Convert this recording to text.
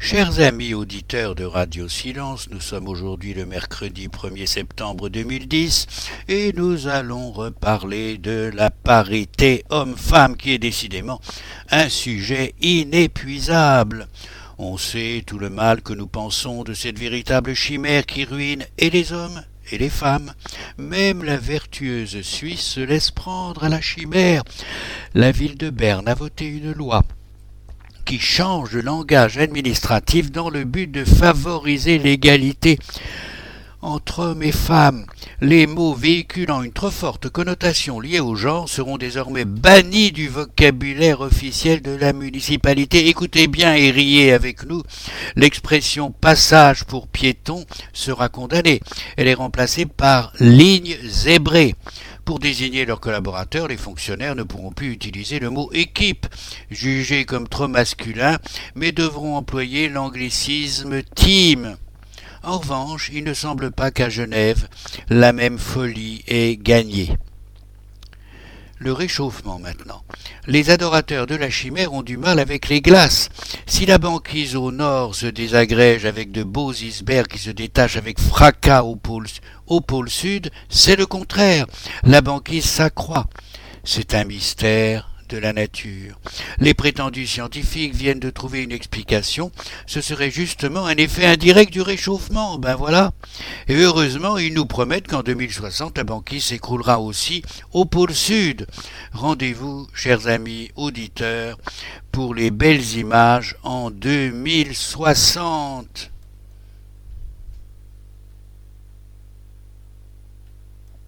Chers amis auditeurs de Radio Silence, nous sommes aujourd'hui le mercredi 1er septembre 2010 et nous allons reparler de la parité homme-femme qui est décidément un sujet inépuisable. On sait tout le mal que nous pensons de cette véritable chimère qui ruine et les hommes et les femmes. Même la vertueuse Suisse se laisse prendre à la chimère. La ville de Berne a voté une loi qui change le langage administratif dans le but de favoriser l'égalité entre hommes et femmes. Les mots véhiculant une trop forte connotation liée au genre seront désormais bannis du vocabulaire officiel de la municipalité. Écoutez bien et riez avec nous, l'expression passage pour piéton sera condamnée. Elle est remplacée par ligne zébrée. Pour désigner leurs collaborateurs, les fonctionnaires ne pourront plus utiliser le mot équipe, jugé comme trop masculin, mais devront employer l'anglicisme team. En revanche, il ne semble pas qu'à Genève, la même folie ait gagné. Le réchauffement maintenant. Les adorateurs de la chimère ont du mal avec les glaces. Si la banquise au nord se désagrège avec de beaux icebergs qui se détachent avec fracas au pôle sud, c'est le contraire. La banquise s'accroît. C'est un mystère de la nature. Les prétendus scientifiques viennent de trouver une explication. Ce serait justement un effet indirect du réchauffement. Ben voilà. Et heureusement, ils nous promettent qu'en 2060, la banquise s'écroulera aussi au pôle sud. Rendez-vous, chers amis auditeurs, pour les belles images en 2060.